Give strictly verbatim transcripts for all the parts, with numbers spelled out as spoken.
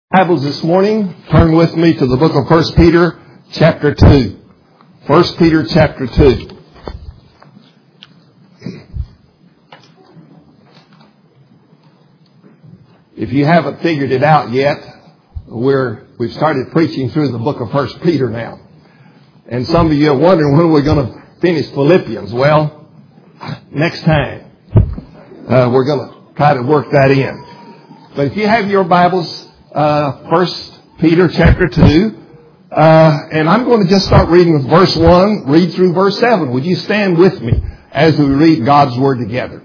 Bibles this morning, turn with me to the book of First Peter, chapter two. First Peter, chapter two. If you haven't figured it out yet, we're, we've started preaching through the book of First Peter now. And some of you are wondering, when are we going to finish Philippians? Well, next time. Uh, we're going to try to work that in. But if you have your Bibles, Uh, First Peter chapter two, uh, and I'm going to just start reading with verse one, read through verse seven. Would you stand with me as we read God's Word together?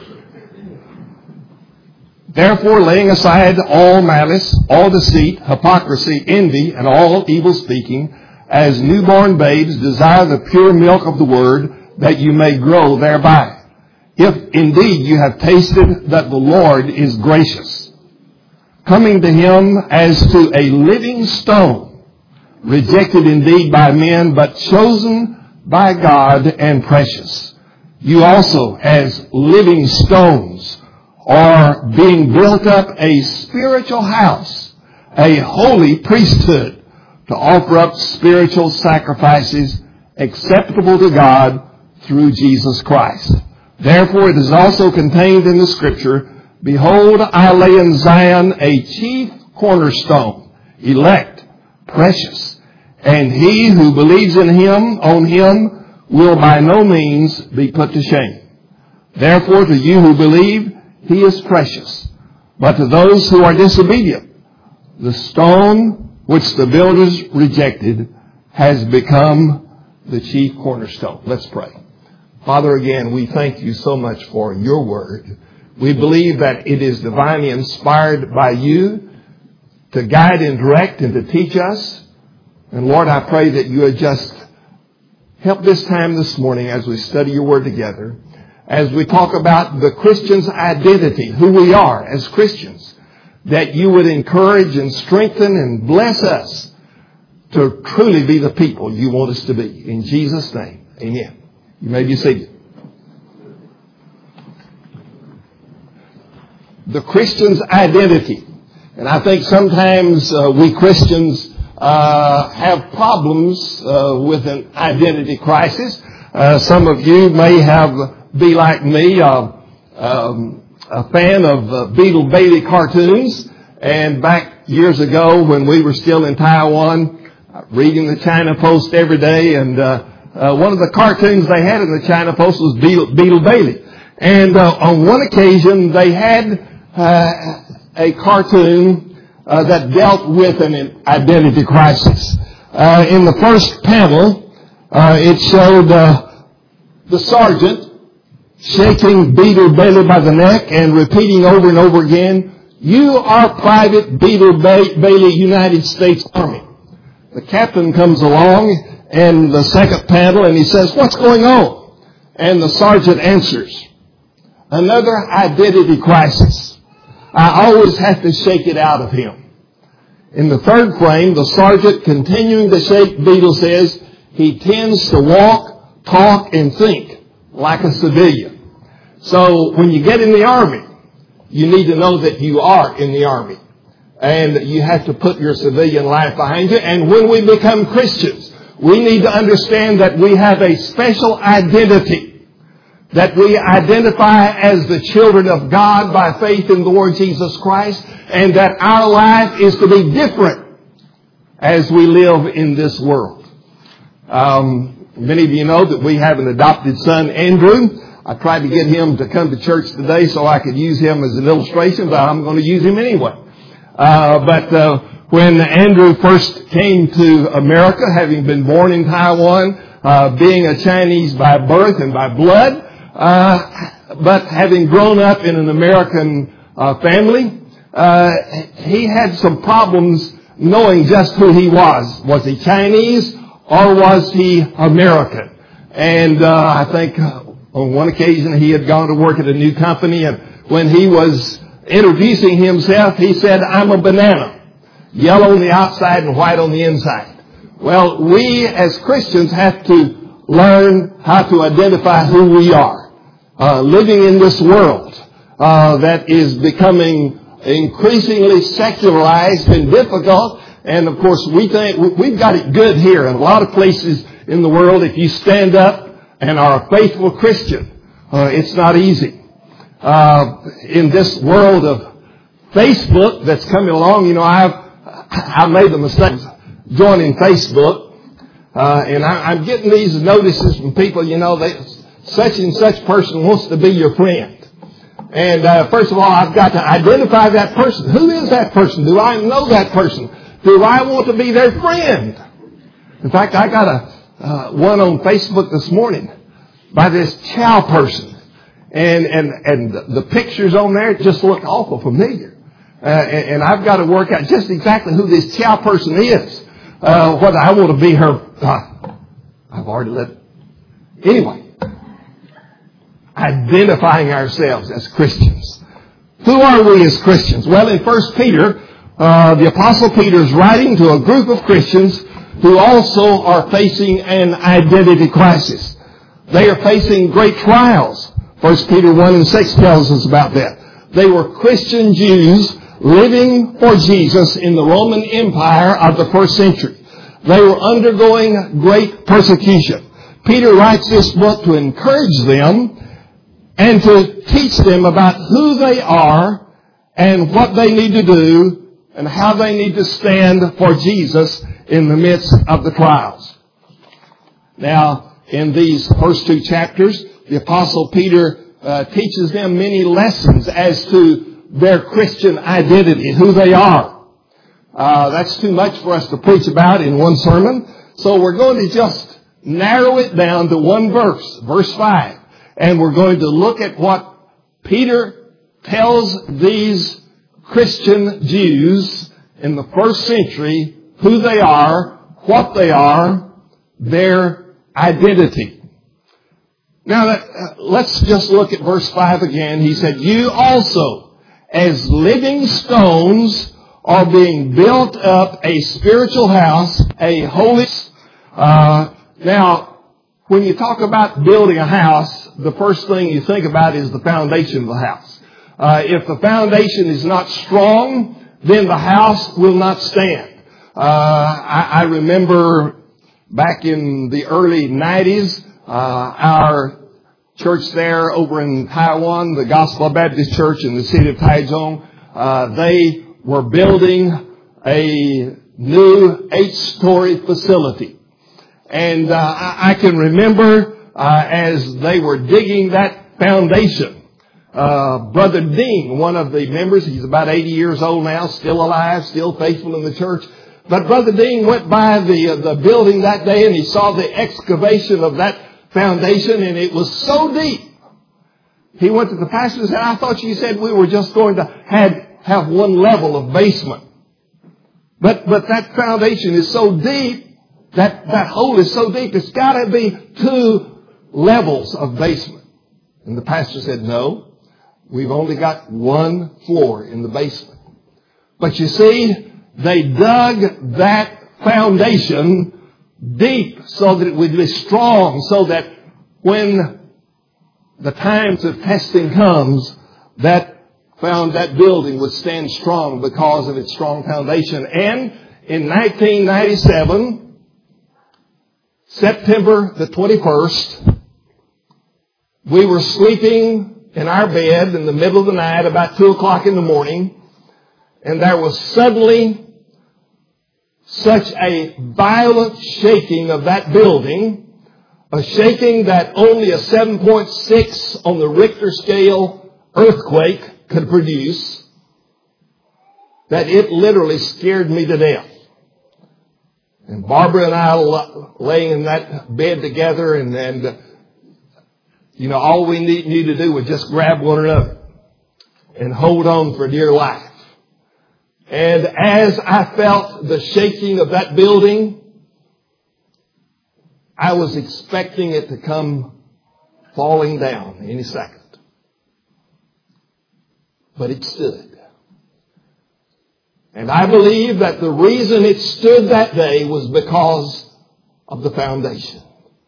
Therefore, laying aside all malice, all deceit, hypocrisy, envy, and all evil speaking, as newborn babes desire the pure milk of the Word, that you may grow thereby. If indeed you have tasted that the Lord is gracious, coming to Him as to a living stone, rejected indeed by men, but chosen by God and precious. You also, as living stones, are being built up a spiritual house, a holy priesthood, to offer up spiritual sacrifices acceptable to God through Jesus Christ. Therefore, it is also contained in the Scripture, behold, I lay in Zion a chief cornerstone, elect, precious, and he who believes in him, on him, will by no means be put to shame. Therefore, to you who believe, he is precious. But to those who are disobedient, the stone which the builders rejected has become the chief cornerstone. Let's pray. Father, again, we thank you so much for your word. We believe that it is divinely inspired by you to guide and direct and to teach us. And Lord, I pray that you would just help this time this morning as we study your word together, as we talk about the Christian's identity, who we are as Christians, that you would encourage and strengthen and bless us to truly be the people you want us to be. In Jesus' name, amen. You may be seated. The Christian's identity. And I think sometimes uh, we Christians uh, have problems uh, with an identity crisis. Uh, some of you may have, be like me, uh, um, a fan of uh, Beetle Bailey cartoons. And back years ago when we were still in Taiwan, reading the China Post every day, and uh, uh, one of the cartoons they had in the China Post was Beetle, Beetle Bailey. And uh, on one occasion they had Uh, a cartoon uh, that dealt with an identity crisis. Uh, in the first panel, uh, it showed uh, the sergeant shaking Beetle Bailey by the neck and repeating over and over again, "You are Private Beetle ba- Bailey, United States Army." The captain comes along in the second panel and he says, "What's going on?" And the sergeant answers, "Another identity crisis. I always have to shake it out of him." In the third frame, the sergeant, continuing to shake Beetle, says, "He tends to walk, talk, and think like a civilian." So when you get in the Army, you need to know that you are in the Army. And you have to put your civilian life behind you. And when we become Christians, we need to understand that we have a special identity, that we identify as the children of God by faith in the Lord Jesus Christ, and that our life is to be different as we live in this world. Um, many of you know that we have an adopted son, Andrew. I tried to get him to come to church today so I could use him as an illustration, but I'm going to use him anyway. Uh, but uh, when Andrew first came to America, having been born in Taiwan, uh, being a Chinese by birth and by blood, Uh, but having grown up in an American uh, family, uh, he had some problems knowing just who he was. Was he Chinese or was he American? And uh, I think on one occasion he had gone to work at a new company, and when he was introducing himself, he said, "I'm a banana, yellow on the outside and white on the inside." Well, we as Christians have to learn how to identify who we are. Uh, living in this world uh, that is becoming increasingly secularized and difficult. And of course, we think we've got it good here. In a lot of places in the world, if you stand up and are a faithful Christian, uh, it's not easy. Uh, in this world of Facebook that's coming along, you know, I've I made the mistake of joining Facebook, uh, and I, I'm getting these notices from people. You know, they, such and such person wants to be your friend. And uh, first of all, I've got to identify that person. Who is that person? Do I know that person? Do I want to be their friend? In fact, I got a uh, one on Facebook this morning by this Chow person. And, and, and the pictures on there just look awful familiar. Uh, and, and I've got to work out just exactly who this Chow person is. Uh, whether I want to be her. Uh, I've already let. Anyway. Identifying ourselves as Christians. Who are we as Christians? Well, in First Peter, uh, the Apostle Peter is writing to a group of Christians who also are facing an identity crisis. They are facing great trials. First Peter one and six tells us about that. They were Christian Jews living for Jesus in the Roman Empire of the first century. They were undergoing great persecution. Peter writes this book to encourage them and to teach them about who they are and what they need to do and how they need to stand for Jesus in the midst of the trials. Now, in these first two chapters, the Apostle Peter uh, teaches them many lessons as to their Christian identity, who they are. Uh, that's too much for us to preach about in one sermon. So we're going to just narrow it down to one verse, verse five. And we're going to look at what Peter tells these Christian Jews in the first century, who they are, what they are, their identity. Now, uh, let's just look at verse five again. He said, you also, as living stones, are being built up a spiritual house, a holy... Uh, now, when you talk about building a house, the first thing you think about is the foundation of the house. Uh, if the foundation is not strong, then the house will not stand. Uh, I, I remember back in the early nineties, uh, our church there over in Taiwan, the Gospel Baptist Church in the city of Taichung, uh, they were building a new eight-story facility. And uh, I, I can remember uh, as they were digging that foundation, uh, Brother Dean, one of the members, he's about eighty years old now, still alive, still faithful in the church. But Brother Dean went by the uh, the building that day and he saw the excavation of that foundation, and it was so deep. He went to the pastor and said, I thought you said we were just going to have, have one level of basement. But but that foundation is so deep. That, that hole is so deep, it's got to be two levels of basement. And the pastor said, no, we've only got one floor in the basement. But you see, they dug that foundation deep so that it would be strong, so that when the times of testing comes, that found that building would stand strong because of its strong foundation. And in nineteen ninety-seven, September the twenty-first, we were sleeping in our bed in the middle of the night, about two o'clock in the morning, and there was suddenly such a violent shaking of that building, a shaking that only a seven point six on the Richter scale earthquake could produce, that it literally scared me to death. And Barbara and I laying in that bed together, and, and uh, you know, all we need, need to do was just grab one another and hold on for dear life. And as I felt the shaking of that building, I was expecting it to come falling down any second. But it stood. And I believe that the reason it stood that day was because of the foundation.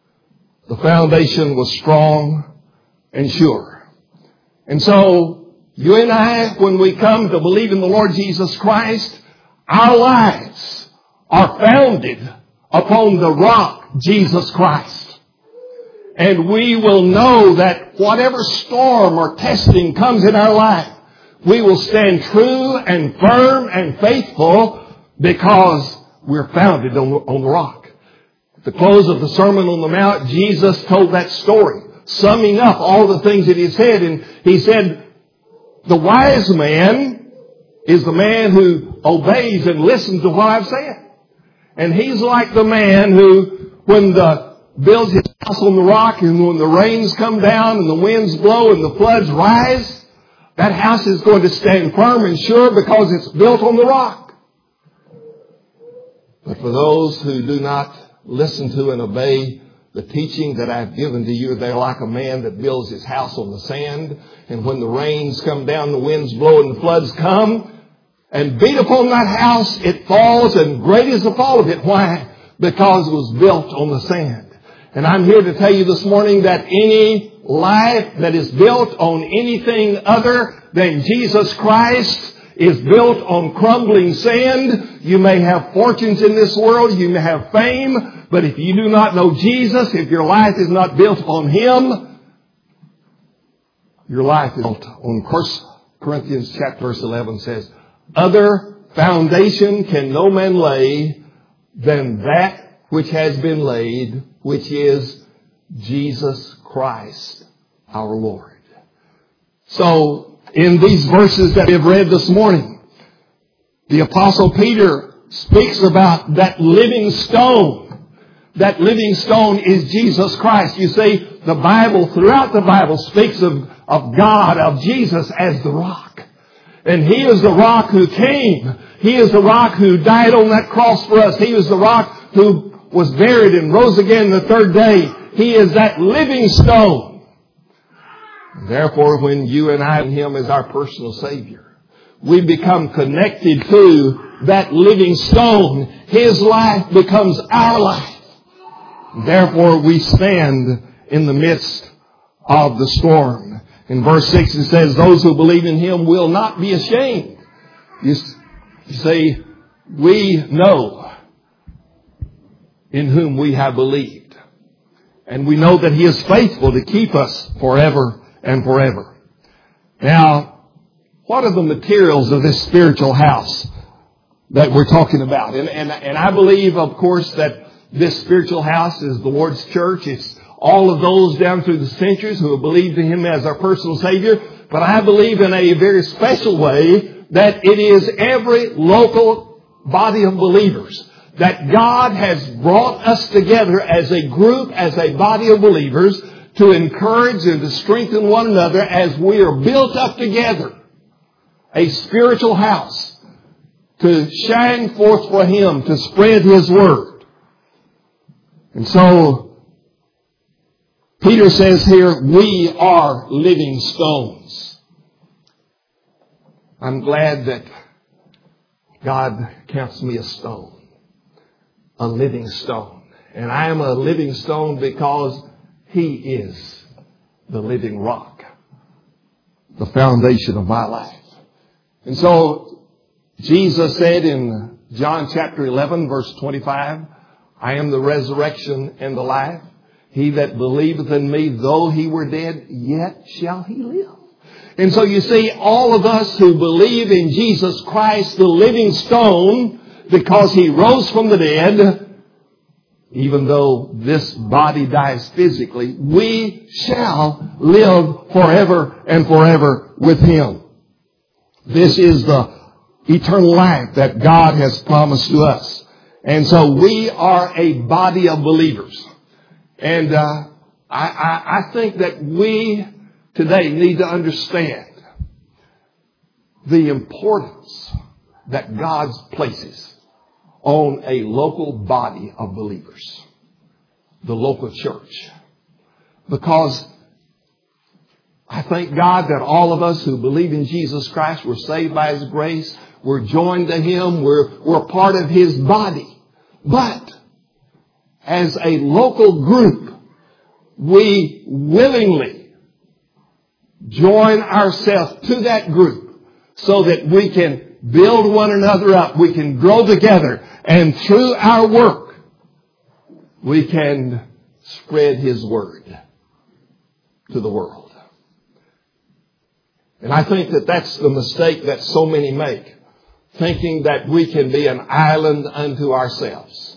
The foundation was strong and sure. And so You and I, when we come to believe in the Lord Jesus Christ, our lives are founded upon the rock, Jesus Christ. And we will know that whatever storm or testing comes in our life, we will stand true and firm and faithful because we're founded on, on the rock. At the close of the Sermon on the Mount, Jesus told that story, summing up all the things that He said. And He said, the wise man is the man who obeys and listens to what I've said. And he's like the man who, when the builds his house on the rock, and when the rains come down and the winds blow and the floods rise, that house is going to stand firm and sure because it's built on the rock. But for those who do not listen to and obey the teaching that I've given to you, they're like a man that builds his house on the sand. And when the rains come down, the winds blow and the floods come and beat upon that house, it falls, and great is the fall of it. Why? Because it was built on the sand. And I'm here to tell you this morning that any life that is built on anything other than Jesus Christ is built on crumbling sand. You may have fortunes in this world, you may have fame, but if you do not know Jesus, if your life is not built upon Him, your life is built on First Corinthians chapter verse eleven says, other foundation can no man lay than that which has been laid, which is Jesus Christ our Lord. So, in these verses that we have read this morning, the Apostle Peter speaks about that living stone. That living stone is Jesus Christ. You see, the Bible, throughout the Bible, speaks of, of God, of Jesus as the rock. And He is the rock who came. He is the rock who died on that cross for us. He is the rock who was buried and rose again the third day. He is that living stone. Therefore, when you and I and Him as our personal Savior, we become connected to that living stone. His life becomes our life. Therefore, we stand in the midst of the storm. In verse six it says, those who believe in Him will not be ashamed. You, you say, we know in whom we have believed. And we know that He is faithful to keep us forever and forever. Now, what are the materials of this spiritual house that we're talking about? And, and, and I believe, of course, that this spiritual house is the Lord's church. It's all of those down through the centuries who have believed in Him as our personal Savior. But I believe in a very special way that it is every local body of believers. That God has brought us together as a group, as a body of believers, to encourage and to strengthen one another as we are built up together. A spiritual house to shine forth for Him, to spread His Word. And so, Peter says here, we are living stones. I'm glad that God counts me a stone. A living stone. And I am a living stone because He is the living rock. The foundation of my life. And so, Jesus said in John chapter eleven, verse twenty-five, I am the resurrection and the life. He that believeth in me, though he were dead, yet shall he live. And so you see, all of us who believe in Jesus Christ, the living stone, because He rose from the dead, even though this body dies physically, we shall live forever and forever with Him. This is the eternal life that God has promised to us. And so we are a body of believers. And uh, I, I, I think that we today need to understand the importance that God places on a local body of believers, the local church. Because I thank God that all of us who believe in Jesus Christ were saved by His grace. We're joined to Him. We're, we're part of His body. But as a local group, we willingly join ourselves to that group so that we can build one another up. We can grow together. And through our work, we can spread His Word to the world. And I think that that's the mistake that so many make, thinking that we can be an island unto ourselves.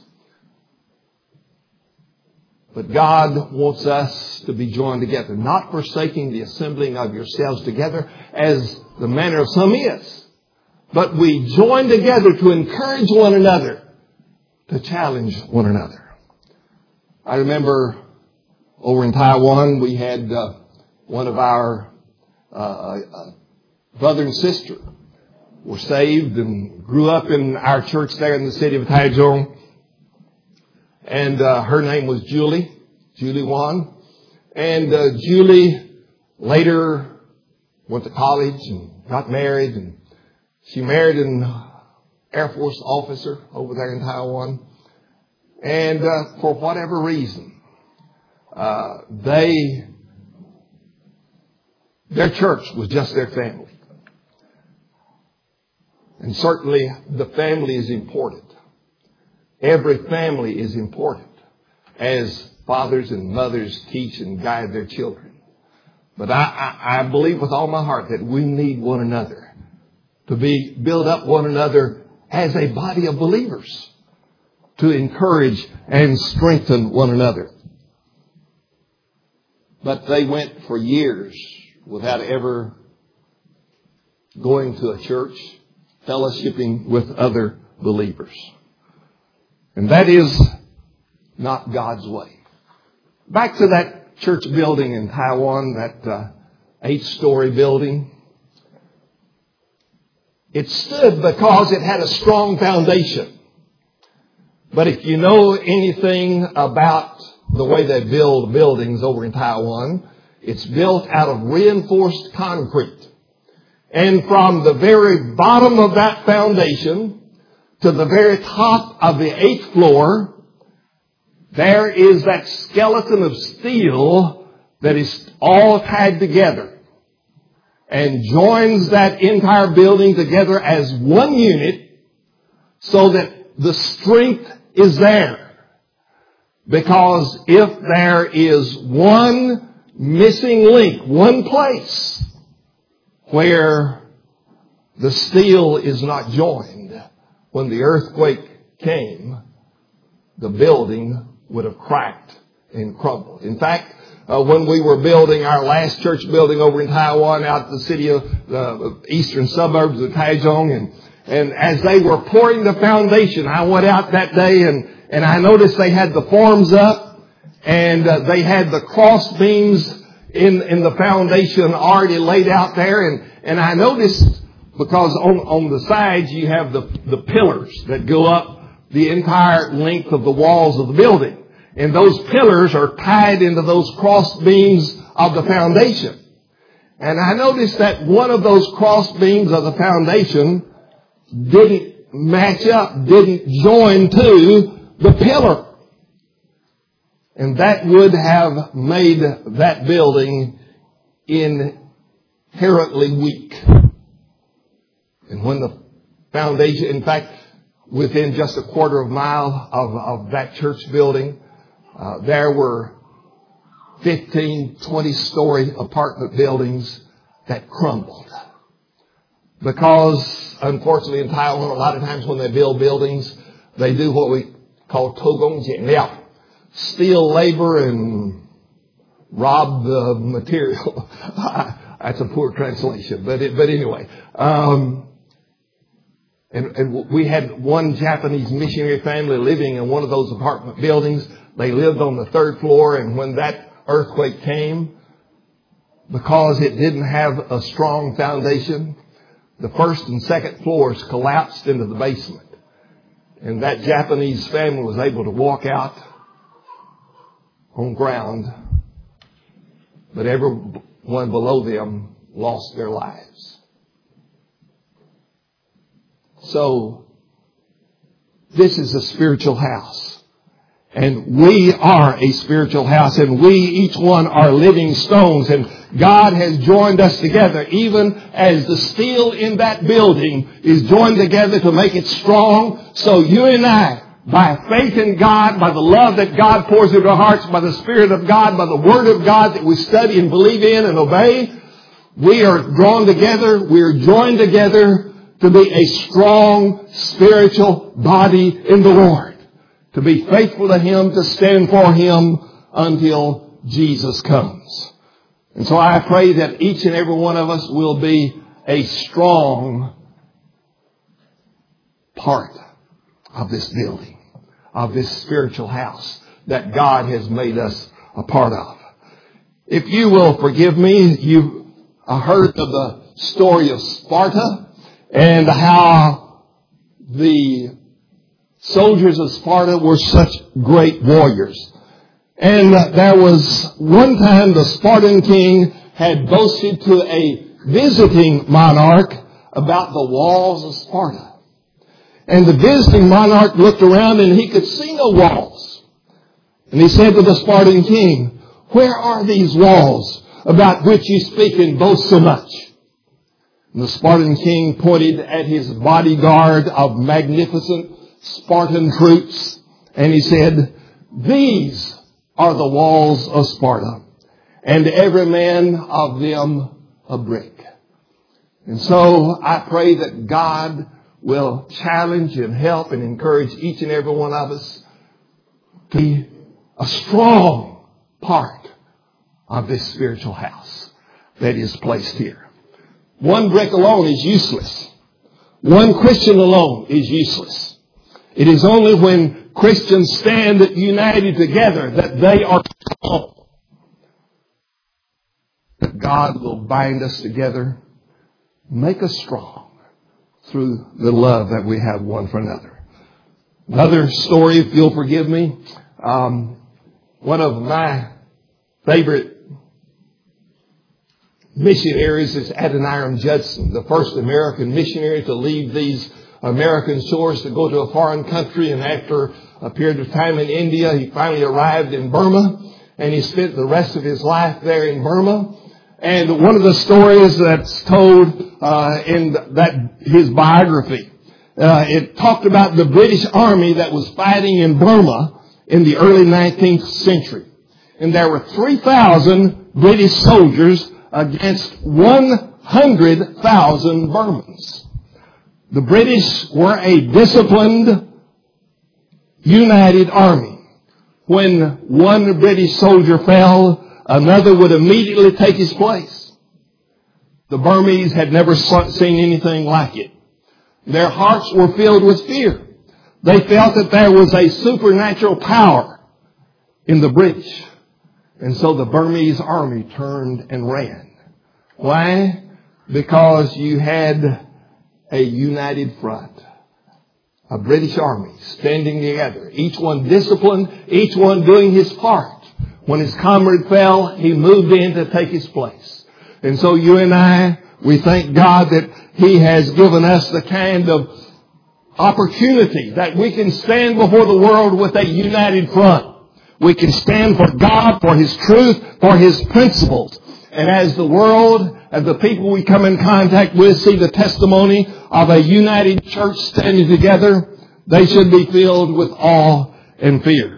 But God wants us to be joined together, not forsaking the assembling of yourselves together as the manner of some is. But we join together to encourage one another, to challenge one another. I remember over in Taiwan, we had uh, one of our uh, uh, brother and sister were saved and grew up in our church there in the city of Taichung. And uh, her name was Julie, Julie Wan. And uh, Julie later went to college and got married. And she married an Air Force officer over there in Taiwan. And uh, for whatever reason, uh, they, their church was just their family. And certainly the family is important. Every family is important as fathers and mothers teach and guide their children. But I, I, I believe with all my heart that we need one another to be build up one another as a body of believers, to encourage and strengthen one another. But they went for years without ever going to a church, fellowshipping with other believers. And that is not God's way. Back to that church building in Taiwan, that uh, eight-story building. It stood because it had a strong foundation. But if you know anything about the way they build buildings over in Taiwan, it's built out of reinforced concrete. And from the very bottom of that foundation to the very top of the eighth floor, there is that skeleton of steel that is all tied together and joins that entire building together as one unit so that the strength is there. Because if there is one missing link, one place where the steel is not joined, when the earthquake came, the building would have cracked and crumbled. In fact, uh, when we were building our last church building over in Taiwan, out in the city of the uh, eastern suburbs of Taichung, and, and as they were pouring the foundation, I went out that day and, and I noticed they had the forms up and uh, they had the cross beams in, in the foundation already laid out there. And, and I noticed, because on, on the sides you have the, the pillars that go up the entire length of the walls of the building. And those pillars are tied into those cross beams of the foundation. And I noticed that one of those cross beams of the foundation didn't match up, didn't join to the pillar. And that would have made that building inherently weak. And when the foundation, in fact, within just a quarter of a mile of, of that church building, uh, there were fifteen, twenty-story apartment buildings that crumbled. Because, unfortunately, in Taiwan, a lot of times when they build buildings, they do what we call 偷工减料, steal labor and rob the material. That's a poor translation, but it, but anyway. Um, And, and we had one Japanese missionary family living in one of those apartment buildings. They lived on the third floor, and when that earthquake came, because it didn't have a strong foundation, the first and second floors collapsed into the basement. And that Japanese family was able to walk out on ground, but everyone below them lost their lives. So, this is a spiritual house. And we are a spiritual house, and we, each one, are living stones. And God has joined us together, even as the steel in that building is joined together to make it strong. So you and I, by faith in God, by the love that God pours into our hearts, by the Spirit of God, by the Word of God that we study and believe in and obey, we are drawn together, we are joined together to be a strong spiritual body in the Lord. To be faithful to Him, to stand for Him until Jesus comes. And so I pray that each and every one of us will be a strong part of this building, of this spiritual house that God has made us a part of. If you will forgive me, you've heard of the story of Sparta and how the soldiers of Sparta were such great warriors. And uh, there was one time the Spartan king had boasted to a visiting monarch about the walls of Sparta. And the visiting monarch looked around and he could see no walls. And he said to the Spartan king, "Where are these walls about which you speak and boast so much?" And the Spartan king pointed at his bodyguard of magnificent Spartan troops, and he said, "These are the walls of Sparta, and every man of them a brick." And so I pray that God will challenge and help and encourage each and every one of us to be a strong part of this spiritual house that is placed here. One brick alone is useless. One Christian alone is useless. It is only when Christians stand united together that they are strong. That God will bind us together, make us strong through the love that we have one for another. Another story, if you'll forgive me. Um, one of my favorite missionaries is Adoniram Judson, the first American missionary to leave these American shores to go to a foreign country. And after a period of time in India, he finally arrived in Burma, and he spent the rest of his life there in Burma. And one of the stories that's told uh, in that his biography, uh, it talked about the British Army that was fighting in Burma in the early nineteenth century. And there were three thousand British soldiers against one hundred thousand Burmans. The British were a disciplined, united army. When one British soldier fell, another would immediately take his place. The Burmese had never seen anything like it. Their hearts were filled with fear. They felt that there was a supernatural power in the British. And so the Burmese army turned and ran. Why? Because you had a united front. A British army standing together. Each one disciplined, each one doing his part. When his comrade fell, he moved in to take his place. And so you and I, we thank God that He has given us the kind of opportunity that we can stand before the world with a united front. We can stand for God, for His truth, for His principles. And as the world, as the people we come in contact with see the testimony of a united church standing together, they should be filled with awe and fear.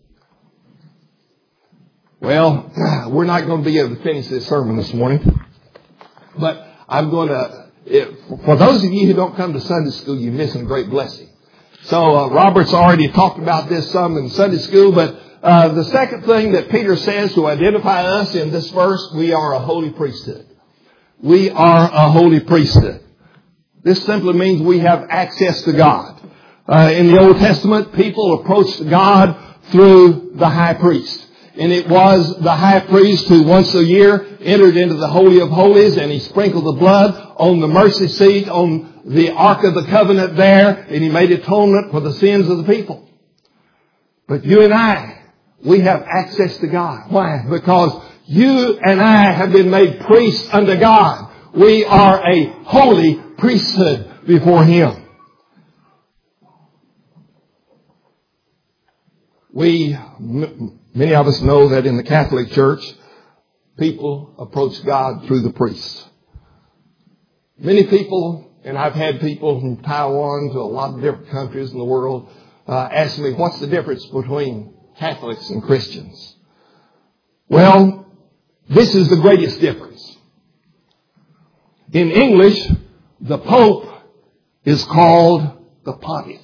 Well, we're not going to be able to finish this sermon this morning. But I'm going to, if, for those of you who don't come to Sunday school, you're missing a great blessing. So uh, Robert's already talked about this some in Sunday school, but uh, the second thing that Peter says to identify us in this verse, we are a holy priesthood. We are a holy priesthood. This simply means we have access to God. Uh, in the Old Testament, people approached God through the high priest. And it was the high priest who once a year entered into the Holy of Holies, and he sprinkled the blood on the mercy seat, on the Ark of the Covenant there, and he made atonement for the sins of the people. But you and I, we have access to God. Why? Because you and I have been made priests unto God. We are a holy priesthood before Him. We, m- many of us know that in the Catholic Church, people approach God through the priests. Many people, and I've had people from Taiwan to a lot of different countries in the world, uh, ask me, what's the difference between Catholics and Christians? Well, this is the greatest difference. In English, the Pope is called the Pontiff.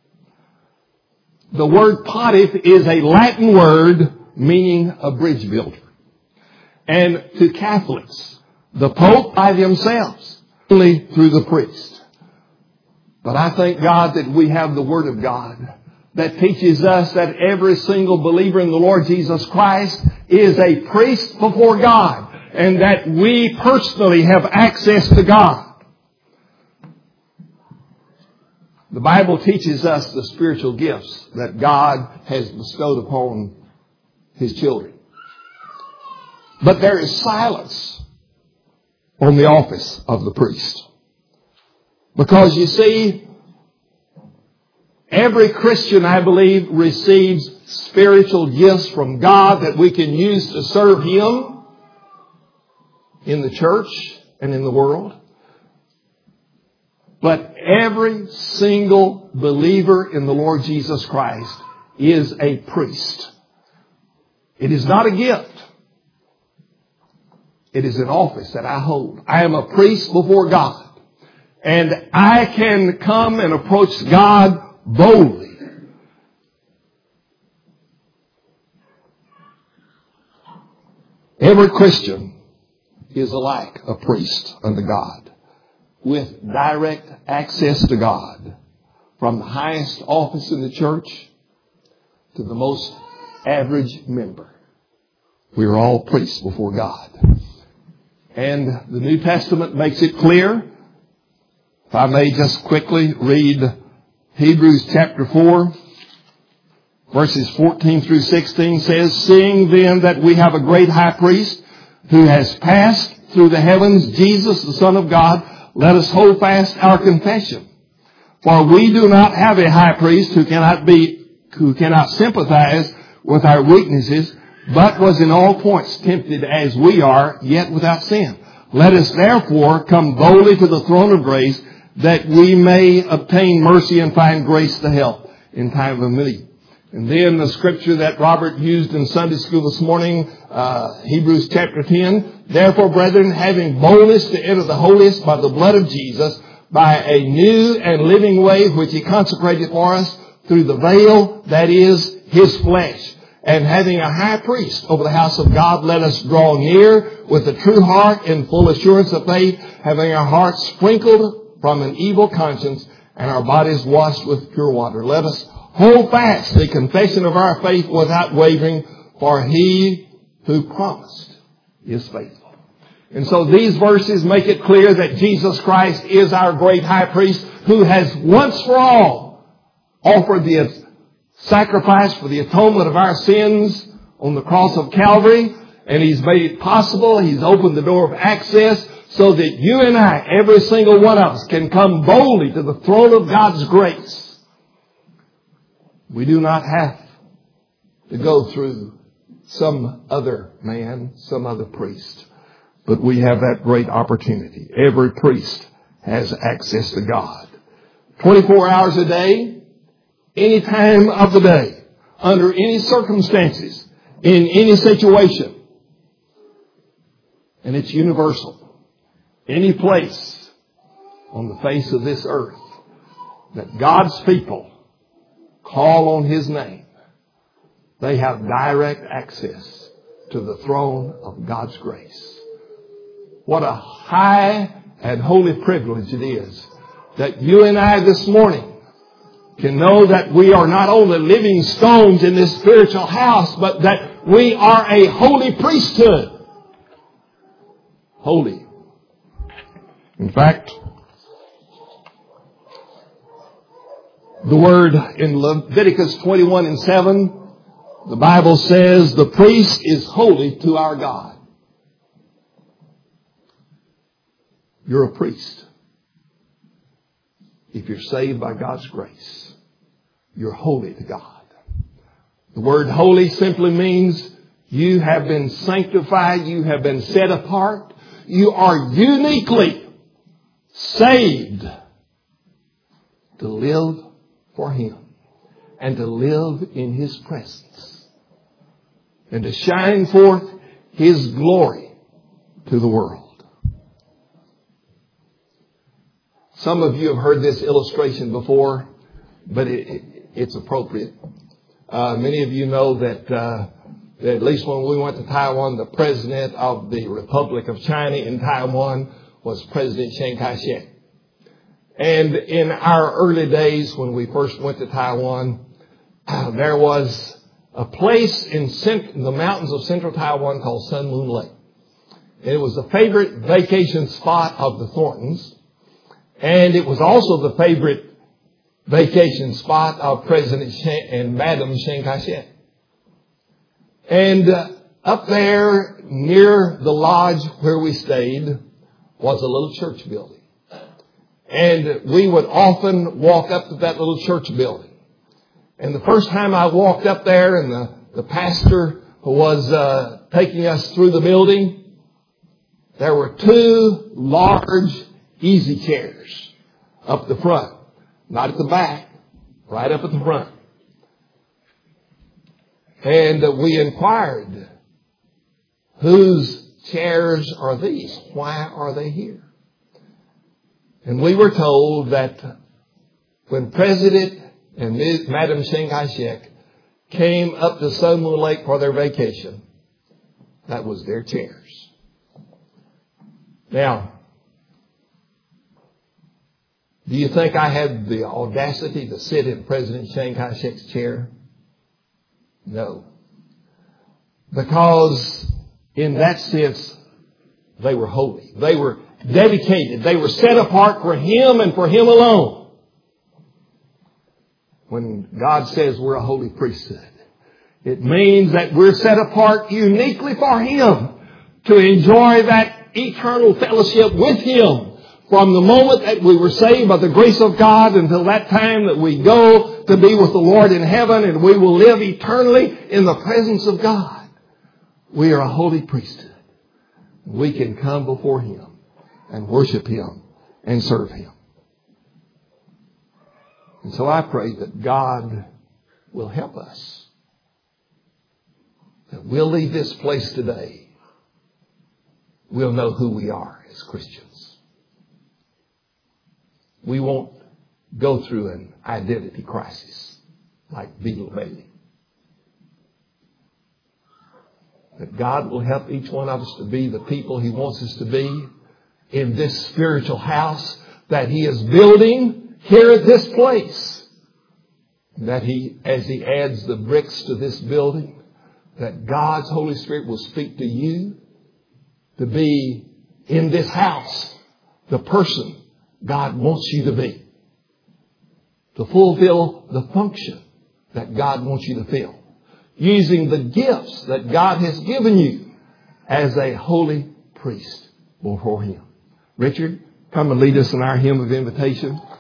The word Pontiff is a Latin word meaning a bridge builder. And to Catholics, the Pope by themselves, only through the priest. But I thank God that we have the Word of God that teaches us that every single believer in the Lord Jesus Christ is a priest before God, and that we personally have access to God. The Bible teaches us the spiritual gifts that God has bestowed upon His children. But there is silence on the office of the priest. Because you see, every Christian, I believe, receives spiritual gifts from God that we can use to serve Him in the church and in the world. But every single believer in the Lord Jesus Christ is a priest. It is not a gift. It is an office that I hold. I am a priest before God. And I can come and approach God boldly. Every Christian is alike a priest unto God, with direct access to God, from the highest office in the church to the most average member. We are all priests before God. And the New Testament makes it clear. If I may just quickly read Hebrews chapter four, verses fourteen through sixteen says, "Seeing then that we have a great high priest who has passed through the heavens, Jesus the Son of God, let us hold fast our confession. For we do not have a high priest who cannot be, who cannot sympathize with our weaknesses, but was in all points tempted as we are, yet without sin. Let us therefore come boldly to the throne of grace, that we may obtain mercy and find grace to help in time of need." And then the scripture that Robert used in Sunday school this morning, uh, Hebrews chapter ten, "Therefore, brethren, having boldness to enter the holiest by the blood of Jesus, by a new and living way which He consecrated for us through the veil, that is, His flesh. And having a high priest over the house of God, let us draw near with a true heart in full assurance of faith, having our hearts sprinkled from an evil conscience and our bodies washed with pure water. Let us hold fast the confession of our faith without wavering, for He who promised is faithful." And so these verses make it clear that Jesus Christ is our great high priest who has once for all offered the sacrifice for the atonement of our sins on the cross of Calvary. And He's made it possible. He's opened the door of access so that you and I, every single one of us, can come boldly to the throne of God's grace. We do not have to go through some other man, some other priest. But we have that great opportunity. Every priest has access to God. twenty-four hours a day, any time of the day, under any circumstances, in any situation. And it's universal. Any place on the face of this earth that God's people call on His name, they have direct access to the throne of God's grace. What a high and holy privilege it is that you and I this morning can know that we are not only living stones in this spiritual house, but that we are a holy priesthood. Holy. In fact, the word in Leviticus twenty-one and seven, the Bible says the priest is holy to our God. You're a priest. If you're saved by God's grace, you're holy to God. The word holy simply means you have been sanctified. You have been set apart. You are uniquely saved to live for Him and to live in His presence and to shine forth His glory to the world. Some of you have heard this illustration before, but it, it, it's appropriate. Uh, many of you know that, uh, that at least when we went to Taiwan, the president of the Republic of China in Taiwan was President Chiang Kai-shek. And in our early days when we first went to Taiwan, uh, there was a place in, cent- in the mountains of central Taiwan called Sun Moon Lake. It was the favorite vacation spot of the Thorntons. And it was also the favorite vacation spot of President Chiang and Madam Chiang Kai-shek. And uh, up there near the lodge where we stayed was a little church building. And we would often walk up to that little church building. And the first time I walked up there and the, the pastor who was uh, taking us through the building, there were two large easy chairs up the front. Not at the back, right up at the front. And uh, we inquired, whose chairs are these? Why are they here? And we were told that when President and Miz Madam Chiang Kai-shek came up to Sun Moon Lake for their vacation, that was their chairs. Now, do you think I had the audacity to sit in President Chiang Kai-shek's chair? No. Because in that sense, they were holy. They were dedicated. They were set apart for Him and for Him alone. When God says we're a holy priesthood, it means that we're set apart uniquely for Him to enjoy that eternal fellowship with Him. From the moment that we were saved by the grace of God until that time that we go to be with the Lord in heaven and we will live eternally in the presence of God. We are a holy priesthood. We can come before Him and worship Him and serve Him. And so I pray that God will help us. That we'll leave this place today. We'll know who we are as Christians. We won't go through an identity crisis like Beetle Bailey. That God will help each one of us to be the people He wants us to be in this spiritual house that He is building here at this place. That He, as He adds the bricks to this building, that God's Holy Spirit will speak to you to be in this house the person God wants you to be, to fulfill the function that God wants you to fill, using the gifts that God has given you as a holy priest before Him. Richard, come and lead us in our hymn of invitation.